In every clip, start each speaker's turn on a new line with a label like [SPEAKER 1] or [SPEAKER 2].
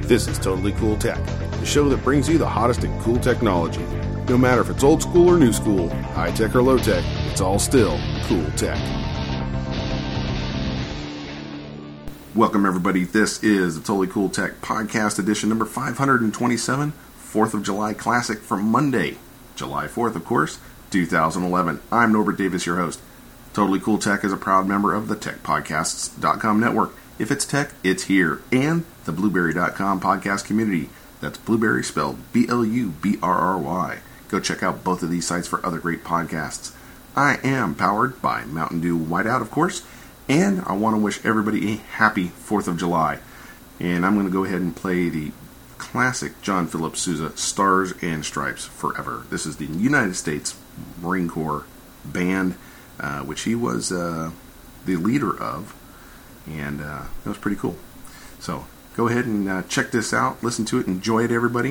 [SPEAKER 1] This is Totally Cool Tech, the show that brings you the hottest in cool technology. No matter if it's old school or new school, high tech or low tech, it's all still cool tech. Welcome everybody, this is the Totally Cool Tech podcast edition number 527, 4th of July classic for Monday, July 4th of course, 2011. I'm Norbert Davis, your host. Totally Cool Tech is a proud member of the TechPodcasts.com network. If it's tech, it's here. And the Blueberry.com podcast community. That's Blueberry spelled B-L-U-B-R-R-Y. Go check out both of these sites for other great podcasts. I am powered by Mountain Dew Whiteout, of course. And I want to wish everybody a happy 4th of July. And I'm going to go ahead and play the classic John Philip Sousa, Stars and Stripes Forever. This is the United States Marine Corps band, which he was the leader of. And that was pretty cool. So go ahead and check this out. Listen to it. Enjoy it, everybody.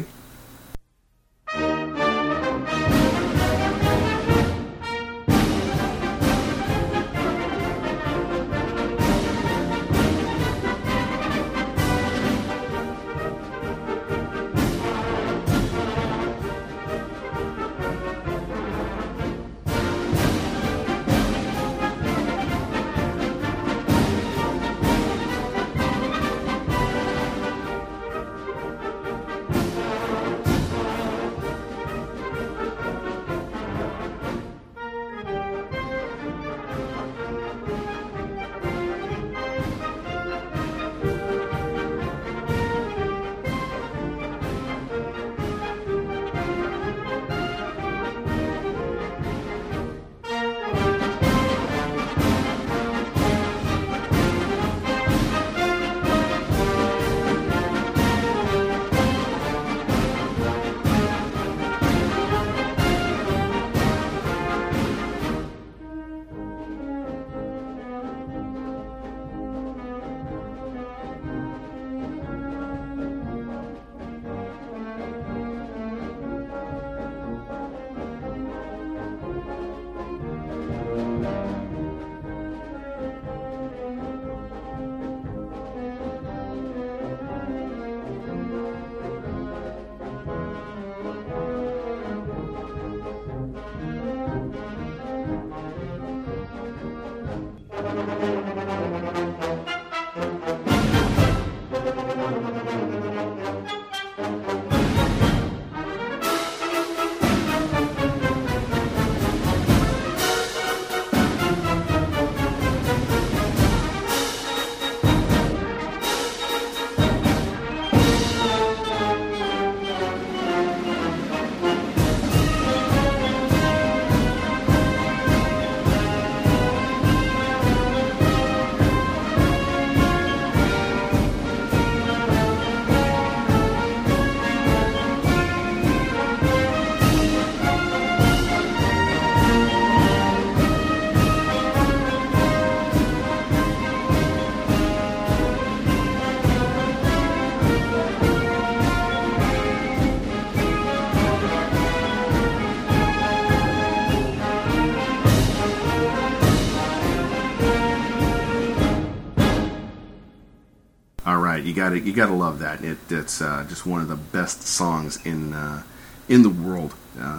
[SPEAKER 1] You gotta love that. It's just one of the best songs in the world.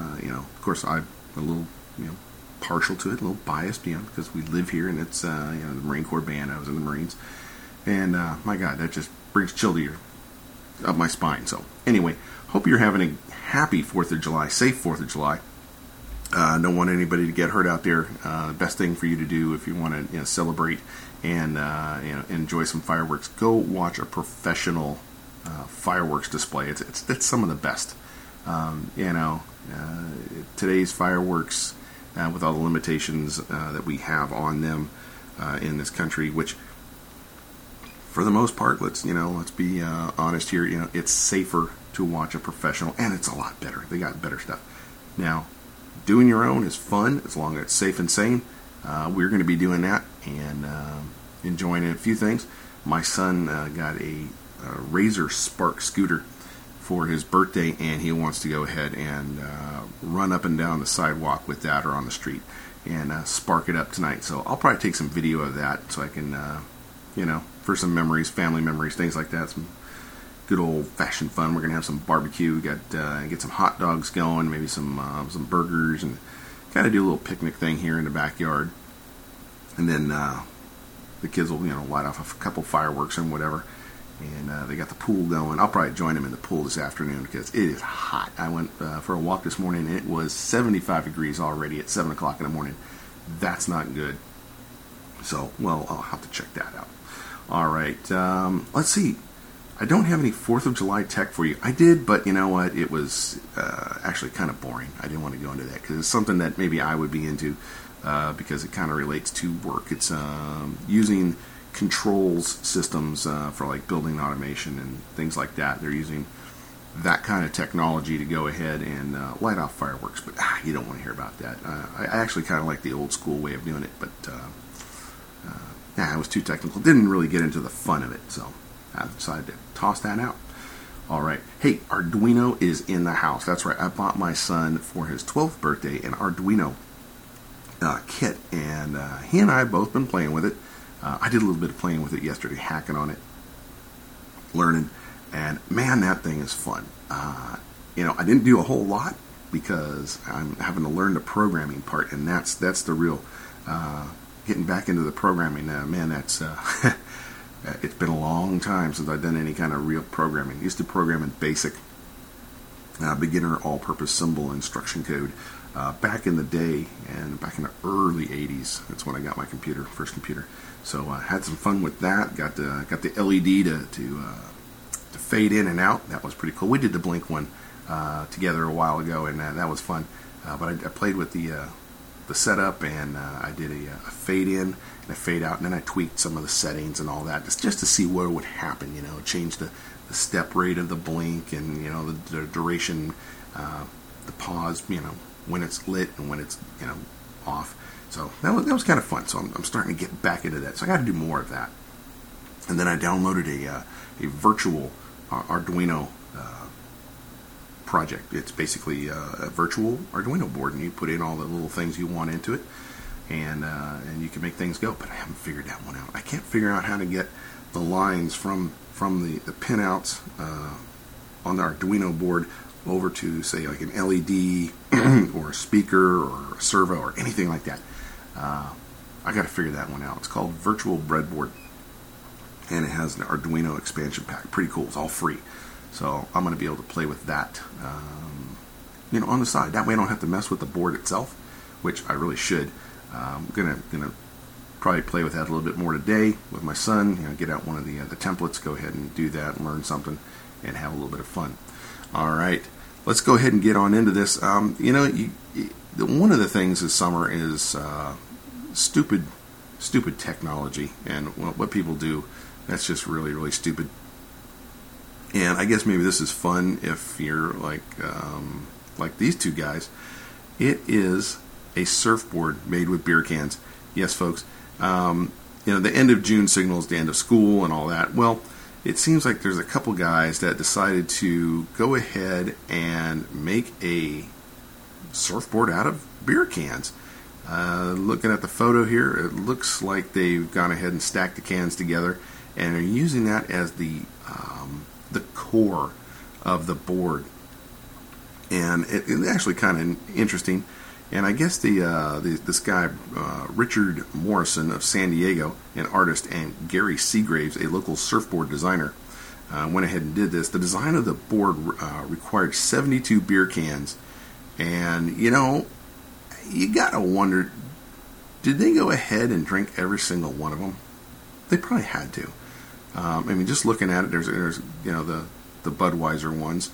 [SPEAKER 1] Of course, I'm a little partial to it, a little biased, because we live here and it's the Marine Corps band. I was in the Marines, and my God, that just brings chill up my spine. So anyway, hope you're having a happy 4th of July, safe 4th of July. Don't want anybody to get hurt out there. The best thing for you to do if you want to celebrate and enjoy some fireworks, go watch a professional fireworks display. It's some of the best. Today's fireworks, with all the limitations that we have on them in this country, which for the most part, let's be honest here. It's safer to watch a professional, and it's a lot better. They got better stuff. Now, doing your own is fun as long as it's safe and sane. We're going to be doing that and enjoying a few things. My son got a Razor Spark scooter for his birthday, and he wants to go ahead and run up and down the sidewalk with that or on the street and spark it up tonight. So I'll probably take some video of that so I can, for some memories, family memories, things like that. Some good old-fashioned fun. We're going to have some barbecue, get some hot dogs going, maybe some burgers, and kind of do a little picnic thing here in the backyard. And then the kids will, light off a couple fireworks and whatever. And they got the pool going. I'll probably join them in the pool this afternoon because it is hot. I went for a walk this morning, and it was 75 degrees already at 7 o'clock in the morning. That's not good. So, well, I'll have to check that out. All right, let's see. I don't have any 4th of July tech for you. I did, but you know what? It was actually kind of boring. I didn't want to go into that because it's something that maybe I would be into because it kind of relates to work. It's using controls systems for like building automation and things like that. They're using that kind of technology to go ahead and light off fireworks, but you don't want to hear about that. I actually kind of like the old school way of doing it, but it was too technical. Didn't really get into the fun of it, so I decided to toss that out. All right. Hey, Arduino is in the house. That's right. I bought my son for his 12th birthday an Arduino kit, and he and I have both been playing with it. I did a little bit of playing with it yesterday, hacking on it, learning, and man, that thing is fun. I didn't do a whole lot because I'm having to learn the programming part, and that's the real getting back into the programming. Man, that's it's been a long time since I've done any kind of real programming. I used to program in BASIC, beginner all-purpose symbol instruction code. Back in the day, and back in the early 80s, that's when I got my first computer. So I had some fun with that. Got the LED to fade in and out. That was pretty cool. We did the Blink one together a while ago, and that was fun. But I played with the setup, and I did a fade in and a fade out, and then I tweaked some of the settings and all that just to see what would happen. Change the step rate of the blink, and the duration, the pause. When it's lit and when it's off. So that was kind of fun. So I'm starting to get back into that. So I got to do more of that. And then I downloaded a virtual Arduino project. It's basically a virtual Arduino board, and you put in all the little things you want into it, and you can make things go. But I haven't figured that one out. I can't figure out how to get the lines from the pinouts on the Arduino board over to, say, like an LED or a speaker or a servo or anything like that. I got to figure that one out. It's called Virtual Breadboard, and it has an Arduino expansion pack. Pretty cool. It's all free. So I'm going to be able to play with that, on the side. That way I don't have to mess with the board itself, which I really should. I'm gonna probably play with that a little bit more today with my son. Get out one of the templates, go ahead and do that and learn something and have a little bit of fun. All right. Let's go ahead and get on into this. One of the things this summer is stupid technology, and what people do, that's just really, really stupid. And I guess maybe this is fun if you're like these two guys. It is a surfboard made with beer cans. Yes, folks. The end of June signals the end of school and all that. Well, it seems like there's a couple guys that decided to go ahead and make a surfboard out of beer cans. Looking at the photo here, it looks like they've gone ahead and stacked the cans together and are using that as the core of the board. And it's actually kind of interesting. And I guess this guy, Richard Morrison of San Diego, an artist, and Gary Seagraves, a local surfboard designer, went ahead and did this. The design of the board required 72 beer cans. And, you got to wonder, did they go ahead and drink every single one of them? They probably had to. Just looking at it, there's the Budweiser ones.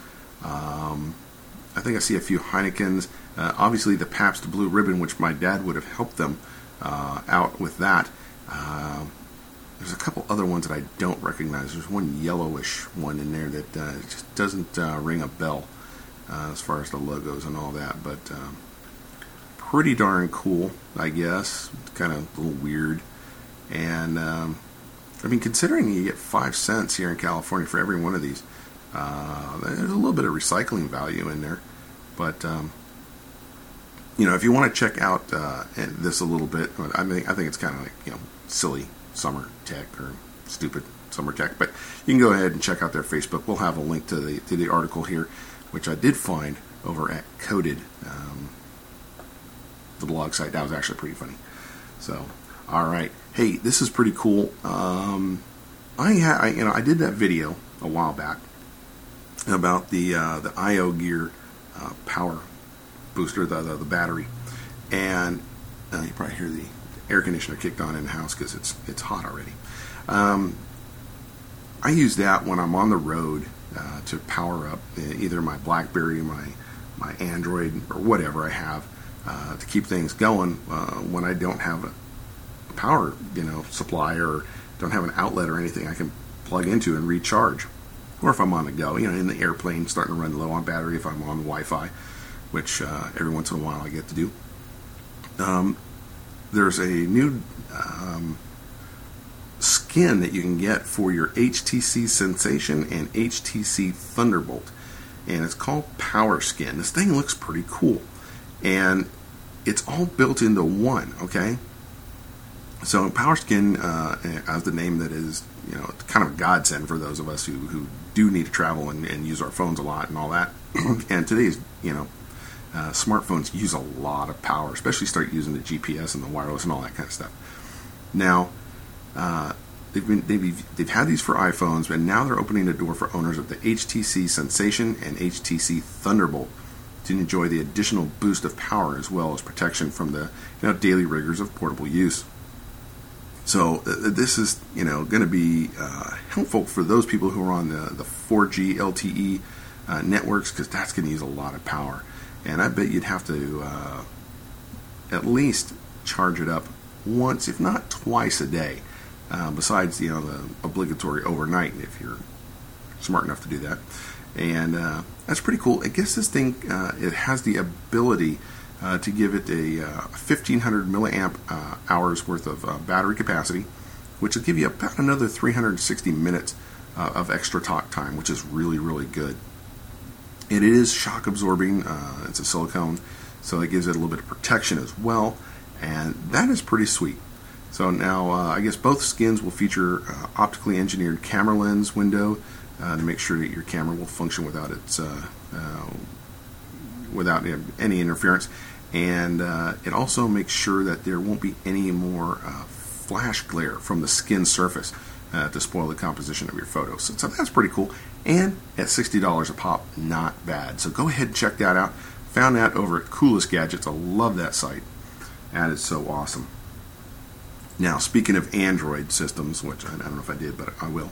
[SPEAKER 1] I think I see a few Heinekens. Obviously, the Pabst Blue Ribbon, which my dad would have helped them out with that. There's a couple other ones that I don't recognize. There's one yellowish one in there that just doesn't ring a bell as far as the logos and all that. But pretty darn cool, I guess. Kind of a little weird. And, considering you get 5 cents here in California for every one of these, there's a little bit of recycling value in there. But, if you want to check out this a little bit, I think it's kind of like, silly summer tech or stupid Summer Tech. But you can go ahead and check out their Facebook. We'll have a link to the article here, which I did find over at Coded, the blog site. That was actually pretty funny. So, all right. Hey, this is pretty cool. I did that video a while back about the IO Gear power booster, the battery, and you probably hear the air conditioner kicked on in the house because it's hot already. I use that when I'm on the road to power up either my BlackBerry, my Android, or whatever I have to keep things going when I don't have a power supply or don't have an outlet or anything I can plug into and recharge. Or if I'm on the go, in the airplane, starting to run low on battery if I'm on Wi-Fi, which every once in a while I get to do. There's a new skin that you can get for your HTC Sensation and HTC Thunderbolt, and it's called Power Skin. This thing looks pretty cool, and it's all built into one, okay? So Power Skin, as the name that is, it's kind of a godsend for those of us who do need to travel and use our phones a lot and all that. And today's, smartphones use a lot of power, especially start using the GPS and the wireless and all that kind of stuff. Now, they've had these for iPhones, but now they're opening the door for owners of the HTC Sensation and HTC Thunderbolt to enjoy the additional boost of power as well as protection from the daily rigors of portable use. So this is going to be helpful for those people who are on the 4G LTE networks, because that's going to use a lot of power, and I bet you'd have to at least charge it up once, if not twice a day. Besides the obligatory overnight if you're smart enough to do that, and that's pretty cool. I guess this thing it has the ability to give it a 1,500 milliamp hours worth of battery capacity, which will give you about another 360 minutes of extra talk time, which is really, really good. It is shock absorbing. It's a silicone, so it gives it a little bit of protection as well, and that is pretty sweet. So now I guess both skins will feature optically engineered camera lens window to make sure that your camera will function without any interference. And it also makes sure that there won't be any more flash glare from the skin surface to spoil the composition of your photos. So that's pretty cool. And at $60 a pop, not bad. So go ahead and check that out. Found that over at Coolest Gadgets. I love that site. And it's so awesome. Now, speaking of Android systems, which I don't know if I did, but I will.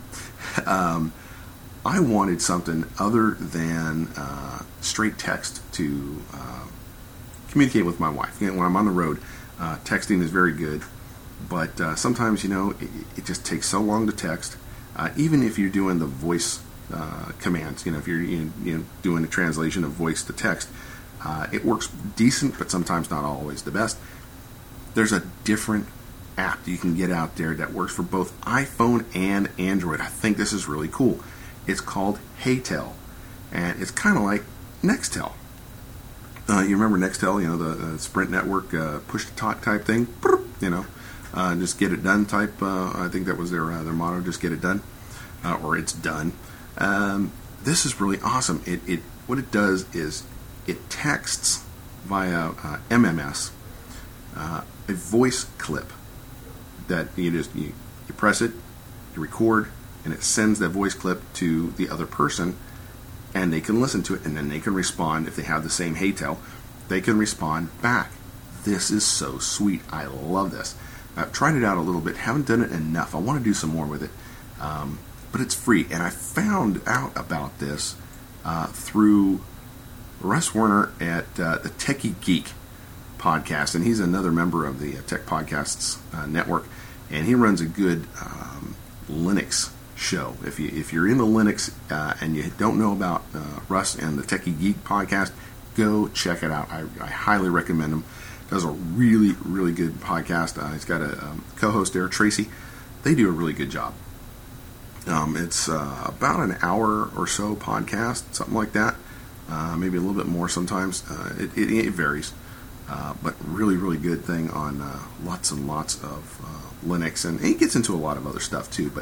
[SPEAKER 1] I wanted something other than straight text to communicate with my wife. When I'm on the road, texting is very good, but sometimes it just takes so long to text. Even if you're doing the voice commands, if you're doing a translation of voice to text, it works decent, but sometimes not always the best. There's a different app that you can get out there that works for both iPhone and Android. I think this is really cool. It's called HeyTel, and it's kind of like Nextel. You remember Nextel, the Sprint network push-to-talk type thing? Just get it done type. I think that was their motto, just get it done, or it's done. This is really awesome. What it does is it texts via MMS a voice clip that you press it, you record, and it sends that voice clip to the other person, and they can listen to it, and then they can respond. If they have the same HeyTel, they can respond back. This is so sweet. I love this. I've tried it out a little bit, haven't done it enough. I want to do some more with it, but it's free, and I found out about this through Russ Werner at the Techie Geek podcast, and he's another member of the Tech Podcasts network, and he runs a good Linux show. If you're into Linux and you don't know about Russ and the Techie Geek podcast, go check it out. I highly recommend him. Does a really, really good podcast. He's got a co-host there, Tracy. They do a really good job. It's about an hour or so podcast, something like that. Maybe a little bit more sometimes. It varies. But really, really good thing on lots and lots of Linux. And he gets into a lot of other stuff too. But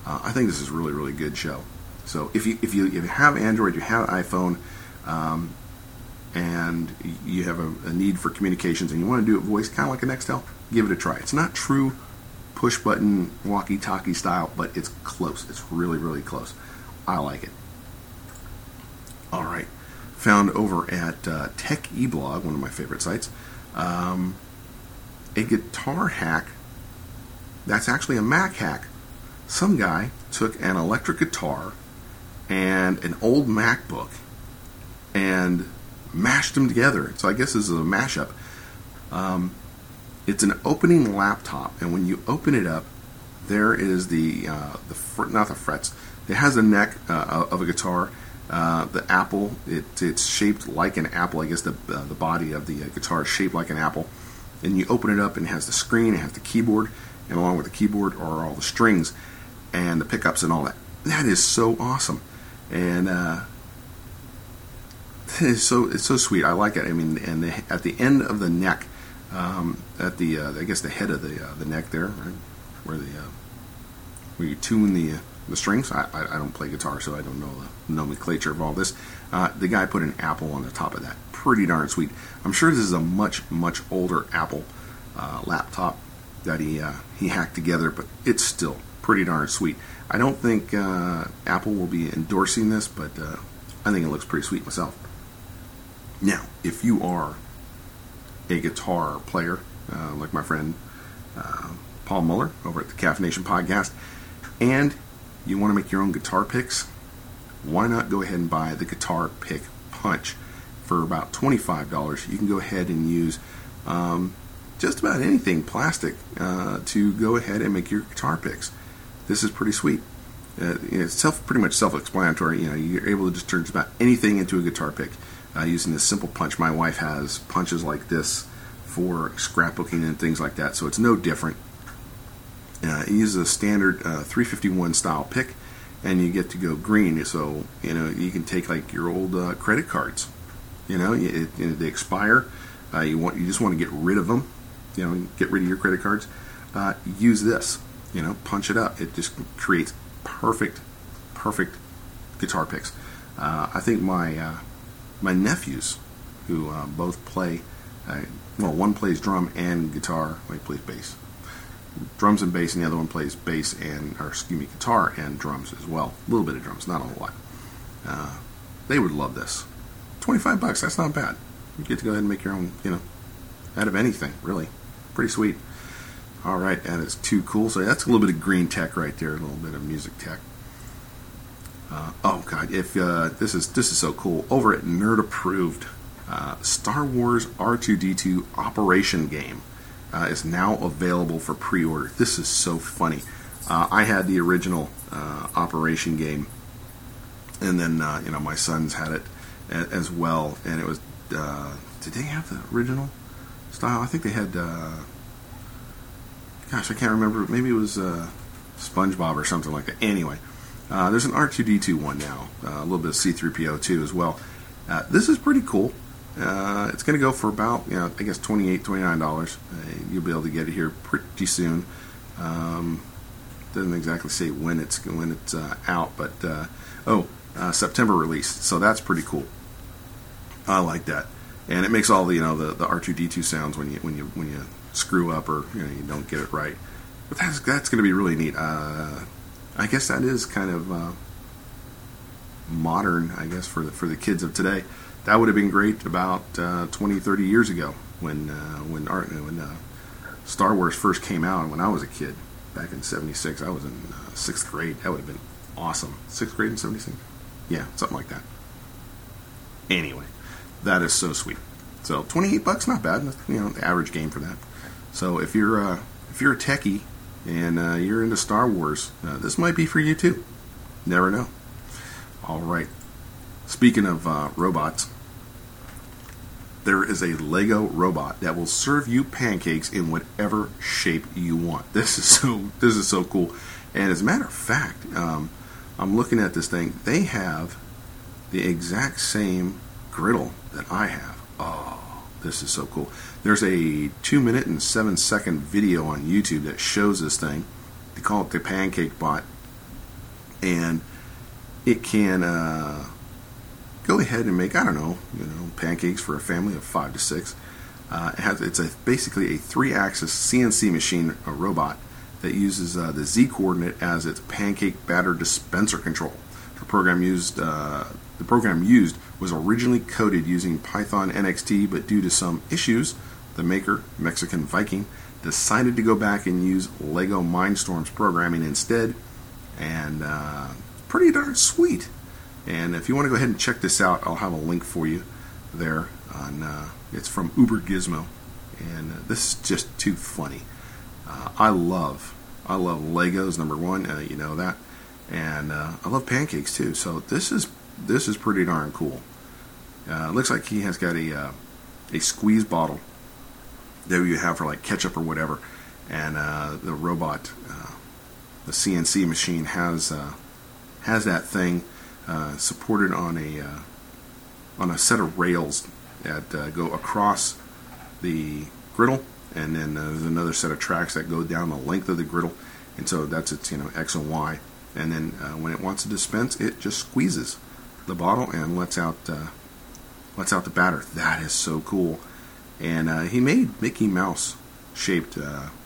[SPEAKER 1] I think this is a really, really good show. So if you have Android, you have iPhone, and you have a need for communications and you want to do it voice, kind of like a Nextel, give it a try. It's not true push-button walkie-talkie style, but it's close. It's really, really close. I like it. All right. Found over at Tech eBlog, one of my favorite sites, a guitar hack that's actually a Mac hack. Some guy took an electric guitar and an old MacBook and mashed them together. So I guess this is a mashup. It's an opening laptop, and when you open it up, there is not the frets. It has the neck of a guitar. The apple, it's shaped like an apple. I guess the body of the guitar is shaped like an apple. And you open it up, and it has the screen, it has the keyboard, and along with the keyboard are all the strings and the pickups and all that. That is so awesome, and it's so sweet. I like it. I mean, and at the end of the neck, at the I guess the head of the neck there, right, where you tune the strings. I don't play guitar, so I don't know the nomenclature of all this. The guy put an apple on the top of that. Pretty darn sweet. I'm sure this is a much older Apple laptop that he hacked together, but it's still pretty darn sweet. I don't think Apple will be endorsing this, but I think it looks pretty sweet myself. Now, if you are a guitar player, like my friend Paul Muller over at the Caffeination Podcast, and you want to make your own guitar picks, why not go ahead and buy the Guitar Pick Punch for about $25? You can go ahead and use just about anything plastic to go ahead and make your guitar picks. This is pretty sweet. It's pretty much self-explanatory. You're able to just turn just about anything into a guitar pick using this simple punch. My wife has punches like this for scrapbooking and things like that, so it's no different. It uses a standard 351 style pick, and you get to go green. So you can take like your old credit cards. They expire. You just want to get rid of them. Get rid of your credit cards. Use this. Punch it up. It just creates perfect guitar picks. I think my nephews, who both play, one plays drum and guitar. He plays bass, drums and bass, and the other one plays guitar and drums as well. A little bit of drums, not a whole lot. They would love this. $25. That's not bad. You get to go ahead and make your own, out of anything, really. Pretty sweet. All right, that is too cool. So that's a little bit of green tech right there, a little bit of music tech. Oh God, if this is so cool. Over at Nerd Approved, Star Wars R2-D2 Operation game is now available for pre-order. This is so funny. I had the original Operation game, and then my sons had it as well. And it was did they have the original style? I think they had. Gosh, I can't remember. Maybe it was SpongeBob or something like that. Anyway, there's an R2-D2 one now. A little bit of C-3PO too as well. This is pretty cool. It's going to go for about, I guess $28, $29. You'll be able to get it here pretty soon. Doesn't exactly say when it's out, but September release. So that's pretty cool. I like that, and it makes all the the R2-D2 sounds when you screw up or you don't get it right. But that's going to be really neat. I guess that is kind of modern, I guess, for the kids of today. That would have been great about 20, 30 years ago when Star Wars first came out, and when I was a kid back in '76. I was in 6th grade. That would have been awesome. 6th grade in '76? Yeah, something like that. Anyway, that is so sweet. So $28, not bad. That's, the average game for that. So if you're a techie and you're into Star Wars, this might be for you too. Never know. All right. Speaking of robots, there is a Lego robot that will serve you pancakes in whatever shape you want. This is so cool. And as a matter of fact, I'm looking at this thing. They have the exact same griddle that I have. Oh, this is so cool. There's a 2-minute and 7-second video on YouTube that shows this thing. They call it the Pancake Bot. and it can go ahead and make, I don't know, pancakes for a family of 5 to 6. It's basically a 3-axis CNC machine, a robot, that uses the Z coordinate as its pancake batter dispenser control. The program used was originally coded using Python NXT, but due to some issues, the maker, Mexican Viking, decided to go back and use Lego Mindstorm's programming instead, and pretty darn sweet. And if you want to go ahead and check this out, I'll have a link for you there. It's from Uber Gizmo, and this is just too funny. I love Legos, number one, you know that, and I love pancakes too. So this is pretty darn cool. Looks like he has got a squeeze bottle that you have for like ketchup or whatever, and the robot, the CNC machine has that thing supported on a set of rails that go across the griddle, and then there's another set of tracks that go down the length of the griddle, and so that's its X and Y, and then when it wants to dispense, it just squeezes the bottle and lets out the batter. That is so cool. And he made Mickey Mouse shaped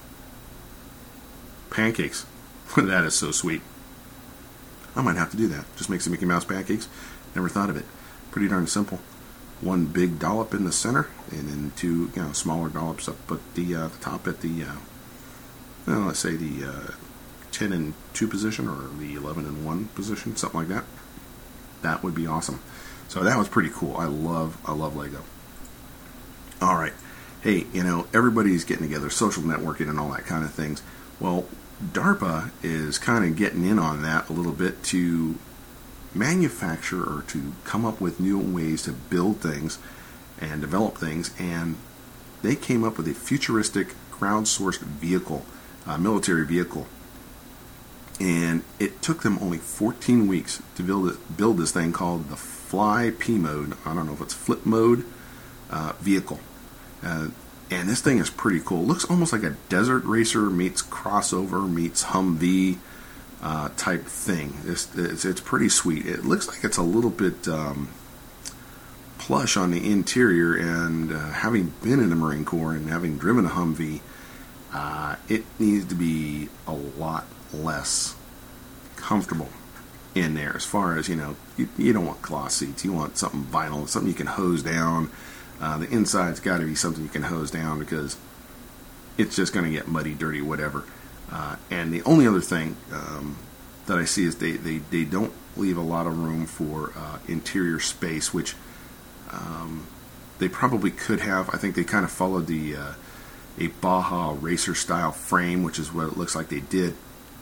[SPEAKER 1] pancakes. That is so sweet. I might have to do that. Just make some Mickey Mouse pancakes. Never thought of it. Pretty darn simple. One big dollop in the center, and then two smaller dollops up at the top at the let's say the 10 and 2 position, or the 11 and 1 position, something like that. That would be awesome. So that was pretty cool. I love Lego. All right. Hey, everybody's getting together, social networking and all that kind of things. Well, DARPA is kind of getting in on that a little bit to manufacture or to come up with new ways to build things and develop things, and they came up with a futuristic crowdsourced vehicle, military vehicle, and it took them only 14 weeks to build this thing called the Fly P mode. I don't know if it's flip mode vehicle, and this thing is pretty cool. It looks almost like a Desert Racer meets crossover meets Humvee type thing. It's pretty sweet. It looks like it's a little bit plush on the interior, and having been in the Marine Corps and having driven a Humvee, it needs to be a lot less comfortable in there. As far as, you don't want cloth seats. You want something vinyl, something you can hose down. The inside's got to be something you can hose down, because it's just going to get muddy, dirty, whatever. And the only other thing that I see is they don't leave a lot of room for interior space, which they probably could have. I think they kind of followed a Baja Racer style frame, which is what it looks like they did,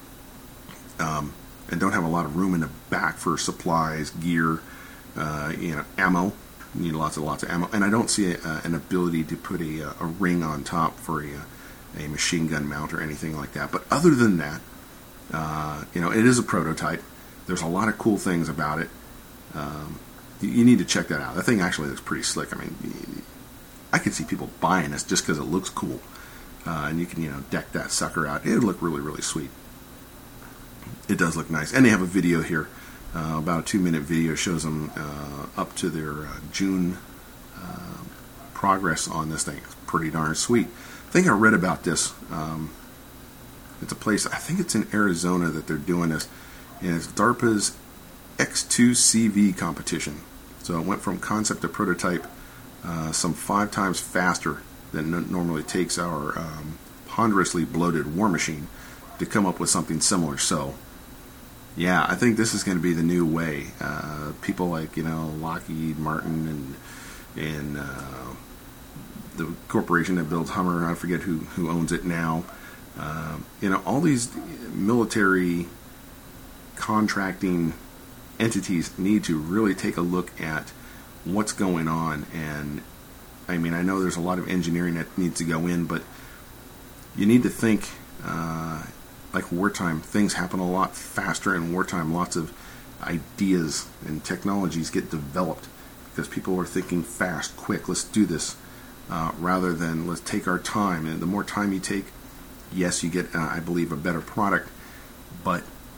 [SPEAKER 1] and don't have a lot of room in the back for supplies, gear, ammo. You need lots of ammo, and I don't see an ability to put a ring on top for a machine gun mount or anything like that. But other than that, it is a prototype. There's a lot of cool things about it. You need to check that out. That thing actually looks pretty slick. I mean, I could see people buying this just because it looks cool, and you can deck that sucker out. It would look really, really sweet. It does look nice, and they have a video here. About a 2-minute video shows them up to their June progress on this thing. It's pretty darn sweet. I think I read about this. It's a place, I think it's in Arizona that they're doing this, and it's DARPA's X2CV competition. So it went from concept to prototype some 5 times faster than it normally takes our ponderously bloated war machine to come up with something similar. So yeah, I think this is going to be the new way. People like Lockheed Martin and the corporation that builds Hummer, I forget who owns it now. All these military contracting entities need to really take a look at what's going on. And I mean, I know there's a lot of engineering that needs to go in, but you need to think. Like wartime, things happen a lot faster in wartime. Lots of ideas and technologies get developed because people are thinking fast, quick, let's do this, rather than let's take our time. And the more time you take, yes, you get, I believe, a better product, but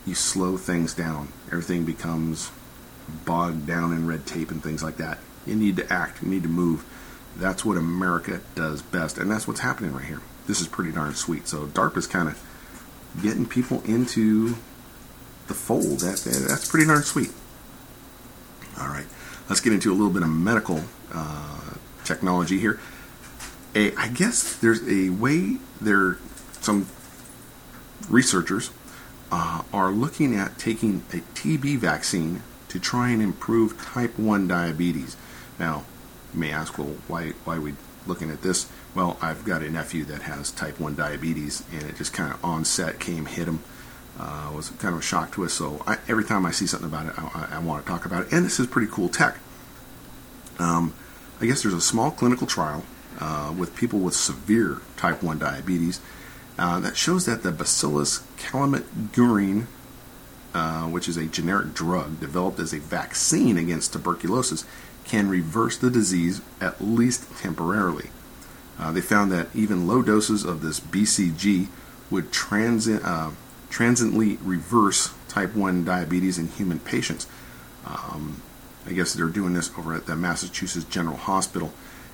[SPEAKER 1] you slow things down. Everything becomes bogged down in red tape and things like that. You need to act. You need to move. That's what America does best, and that's what's happening right here. This is pretty darn sweet. So DARPA's kind of getting people into the fold. That's pretty darn sweet. All right, let's get into a little bit of medical technology here. I guess there's a way some researchers are looking at taking a TB vaccine to try and improve type 1 diabetes. Now, you may ask, well, why are we looking at this? Well, I've got a nephew that has type 1 diabetes, and it just kind of on set hit him. Was kind of a shock to us, so every time I see something about it, I want to talk about it. And this is pretty cool tech. I guess there's a small clinical trial with people with severe type 1 diabetes that shows that the Bacillus calmette-guerin, which is a generic drug developed as a vaccine against tuberculosis, can reverse the disease at least temporarily. They found that even low doses of this BCG would transiently reverse type 1 diabetes in human patients. I guess they're doing this over at the Massachusetts General Hospital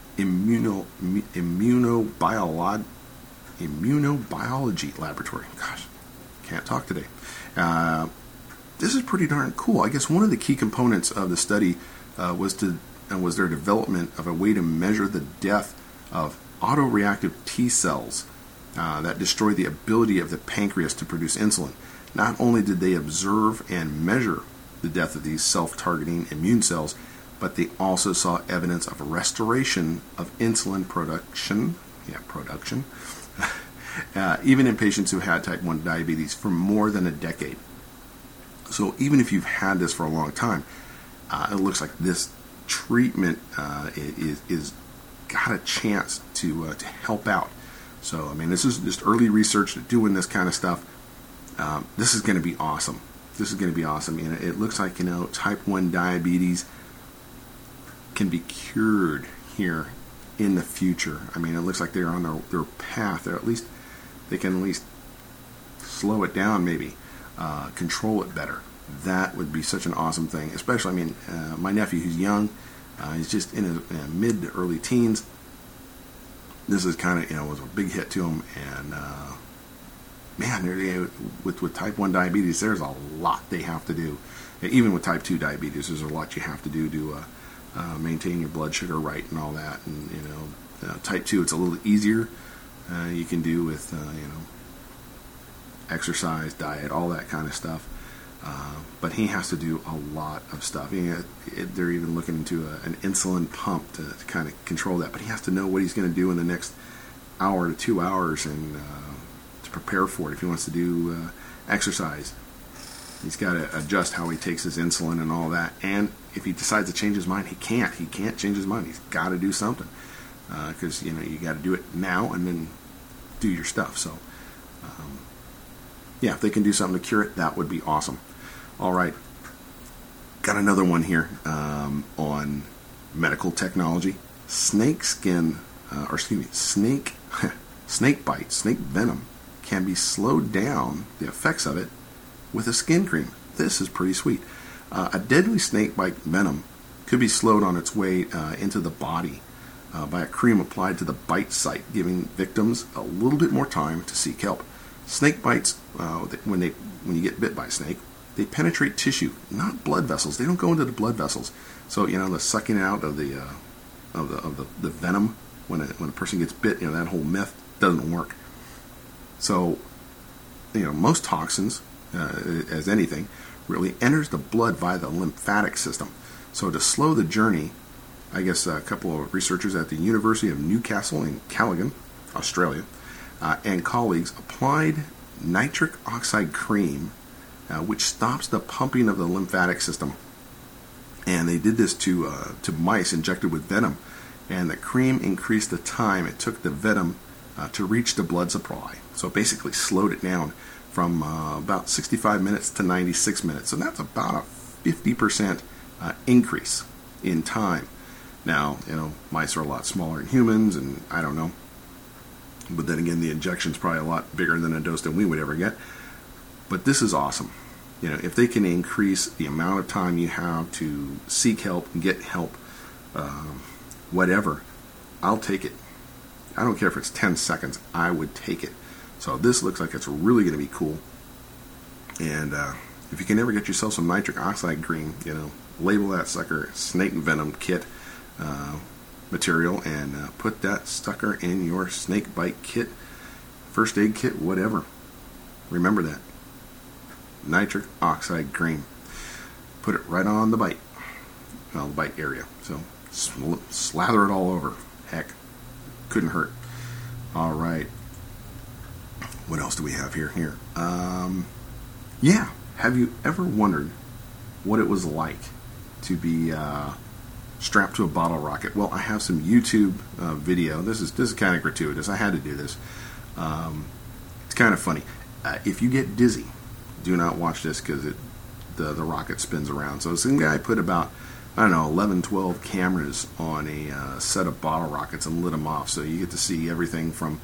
[SPEAKER 1] immunobiology laboratory. Gosh, can't talk today. This is pretty darn cool. I guess one of the key components of the study was their development of a way to measure the death of autoreactive T cells that destroy the ability of the pancreas to produce insulin. Not only did they observe and measure the death of these self-targeting immune cells, but they also saw evidence of a restoration of insulin production, even in patients who had type 1 diabetes for more than a decade. So even if you've had this for a long time, it looks like this treatment is got a chance to help out. So, I mean, this is just early research doing this kind of stuff. This is going to be awesome. This is going to be awesome. You know, it looks like, type 1 diabetes can be cured here in the future. I mean, it looks like they're on their path. They can at least slow it down, maybe control it better. That would be such an awesome thing. Especially, my nephew, who's young, he's just in his mid to early teens. This is kind of, was a big hit to him. And with type 1 diabetes, there's a lot they have to do. Even with type 2 diabetes, there's a lot you have to do to maintain your blood sugar right and all that. And type 2, it's a little easier. You can do with exercise, diet, all that kind of stuff. But he has to do a lot of stuff. They're even looking into an insulin pump to kind of control that. But he has to know what he's going to do in the next hour to 2 hours and to prepare for it. If he wants to do exercise, he's got to adjust how he takes his insulin and all that. And if he decides to change his mind, he can't. He can't change his mind. He's got to do something because you got to do it now and then do your stuff. So if they can do something to cure it, that would be awesome. All right, got another one here on medical technology. Snake bite, snake venom can be slowed down, the effects of it, with a skin cream. This is pretty sweet. A deadly snake bite venom could be slowed on its way into the body by a cream applied to the bite site, giving victims a little bit more time to seek help. Snake bites, when you get bit by a snake, they penetrate tissue, not blood vessels. They don't go into the blood vessels. So the sucking out of the venom when a person gets bit, that whole myth doesn't work. So most toxins, as anything, really enters the blood via the lymphatic system. So to slow the journey, I guess a couple of researchers at the University of Newcastle in Callaghan, Australia, and colleagues applied nitric oxide cream, which stops the pumping of the lymphatic system. And they did this to mice injected with venom. And the cream increased the time it took the venom to reach the blood supply. So it basically slowed it down from about 65 minutes to 96 minutes. So that's about a 50% increase in time. Now, mice are a lot smaller than humans, and I don't know. But then again, the injection's probably a lot bigger than a dose than we would ever get. But this is awesome. if they can increase the amount of time you have to seek help, get help, whatever, I'll take it. I don't care if it's 10 seconds. I would take it. So this looks like it's really going to be cool. And if you can ever get yourself some nitric oxide green, label that sucker snake venom kit material and put that sucker in your snake bite kit, first aid kit, whatever. Remember that. Nitric oxide green. Put it right on the bite. Well, the bite area. So slather it all over. Heck, couldn't hurt. All right. What else do we have here? Yeah. Have you ever wondered what it was like to be strapped to a bottle rocket? Well, I have some YouTube video. This is kind of gratuitous. I had to do this. It's kind of funny. If you get dizzy, do not watch this because the rocket spins around. So some guy put about, 11, 12 cameras on a set of bottle rockets and lit them off. So you get to see everything from,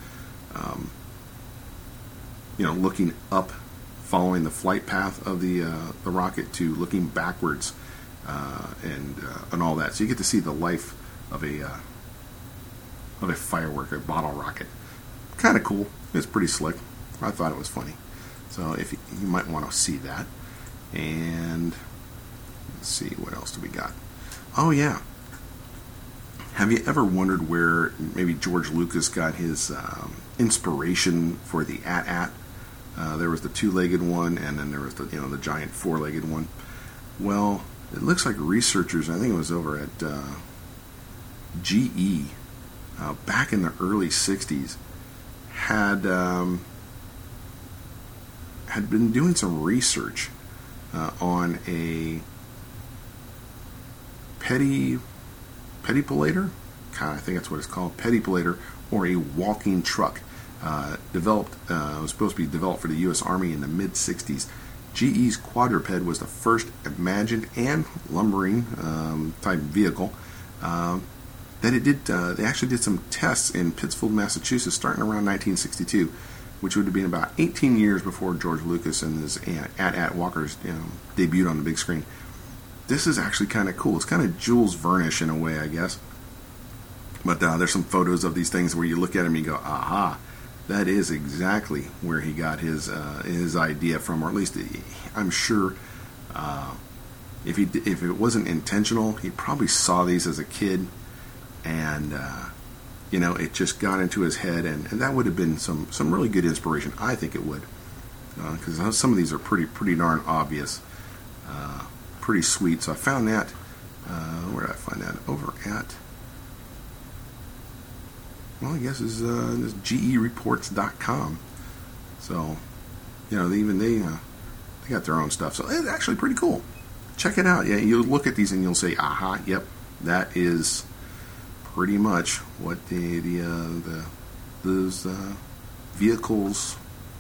[SPEAKER 1] looking up, following the flight path of the rocket, to looking backwards and all that. So you get to see the life of a firework, a bottle rocket. Kind of cool. It's pretty slick. I thought it was funny. So if you might want to see that. And let's see, what else do we got? Oh yeah. Have you ever wondered where maybe George Lucas got his inspiration for the AT-AT? There was the two-legged one, and then there was the giant four-legged one. Well, it looks like researchers, I think it was over at GE, back in the early 60s, had been doing some research on a pedipulator. I think that's what it's called, pedipulator, or a walking truck. Developed, was supposed to be developed for the U.S. Army in the mid-60s. GE's quadruped was the first imagined and lumbering type vehicle that it did. They actually did some tests in Pittsfield, Massachusetts, starting around 1962, which would have been about 18 years before George Lucas and his AT-AT walkers debuted on the big screen. This is actually kind of cool. It's kind of Jules Verne-ish in a way, I guess. But there's some photos of these things where you look at them and you go, aha, that is exactly where he got his idea from, or at least I'm sure if it wasn't intentional, he probably saw these as a kid, and it just got into his head, and that would have been some really good inspiration. I think it would, because some of these are pretty darn obvious, pretty sweet. So I found that. Where did I find that? Over at, well, I guess is this GEreports.com. So, they got their own stuff. So it's actually pretty cool. Check it out. Yeah, you'll look at these and you'll say, aha, yep, that is pretty much what those vehicles,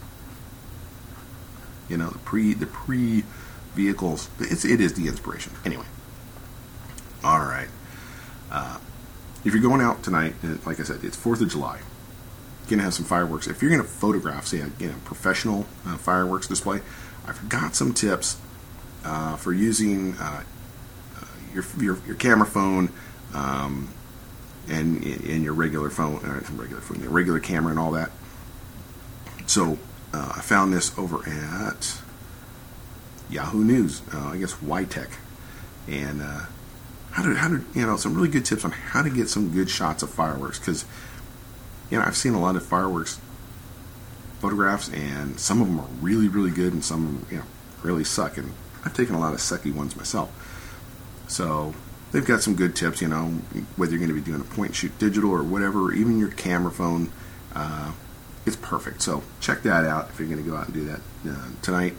[SPEAKER 1] the pre vehicles. It is the inspiration. Anyway, all right. If you're going out tonight, like I said, it's 4th of July. You're going to have some fireworks. If you're going to photograph, say, a professional fireworks display, I've got some tips for using your camera phone and your regular phone, your regular camera and all that. So I found this over at Yahoo News, I guess YTech, and how to some really good tips on how to get some good shots of fireworks, because I've seen a lot of fireworks photographs, and some of them are really, really good, and some really suck, and I've taken a lot of sucky ones myself. So they've got some good tips, whether you're going to be doing a point and shoot digital or whatever, or even your camera phone, it's perfect. So check that out if you're going to go out and do that tonight.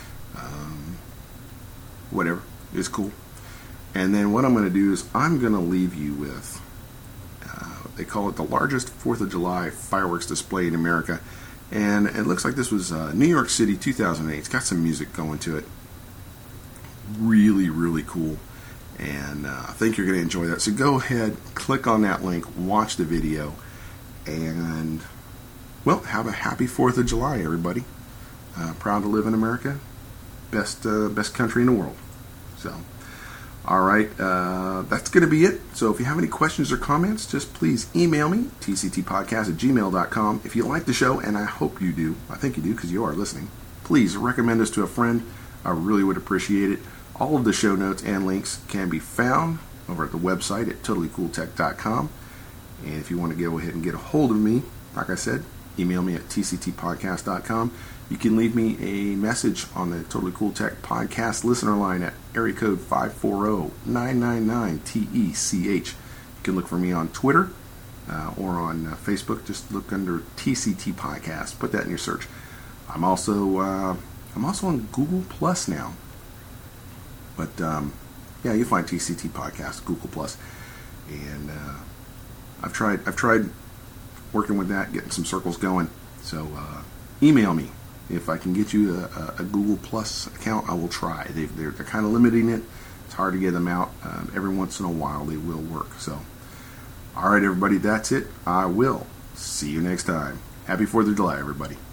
[SPEAKER 1] Whatever, it's cool. And then what I'm going to do is I'm going to leave you with, they call it the largest 4th of July fireworks display in America. And it looks like this was New York City, 2008. It's got some music going to it. Really, really cool. And I think you're going to enjoy that. So go ahead, click on that link, watch the video, and, well, have a happy 4th of July, everybody. Proud to live in America. best country in the world. So, all right, that's going to be it. So if you have any questions or comments, just please email me, tctpodcast@gmail.com. If you like the show, and I hope you do, I think you do because you are listening, please recommend us to a friend. I really would appreciate it. All of the show notes and links can be found over at the website at totallycooltech.com. And if you want to go ahead and get a hold of me, like I said, email me at tctpodcast.com. You can leave me a message on the Totally Cool Tech podcast listener line at area code 540-999-TECH. You can look for me on Twitter or on Facebook. Just look under TCT Podcast. Put that in your search. I'm also on Google Plus now. But yeah, you find TCT Podcast, Google Plus, and I've tried working with that, getting some circles going. So email me if I can get you a Google Plus account. I will try. They're kind of limiting it. It's hard to get them out. Every once in a while, they will work. So, all right, everybody, that's it. I will see you next time. Happy 4th of July, everybody.